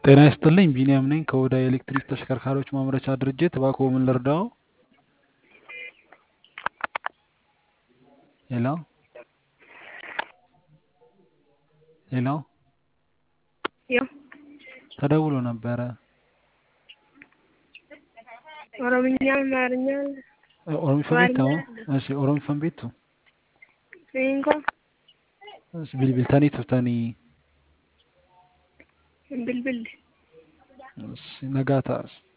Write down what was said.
ጤና ይስጥልኝ ቢኒያም ነኝ ከኦዳ የኤሌክትሪክ ተሽከርካሪዎች ማምረቻ ድርጅት። እባክዎ ምን ልርዳዎ? ሄሎ ሄሎ ያው ተደውሎ ነበረ። ኦሮምኛ አማርኛ ኦሮሚፈን ቤቱ? እሺ ኦሮሚፈን ቤቱ? ሲንኮ እሺ ቢልቢልተኒ ቱፍተኒ? ብልብል እሺ ነጋታ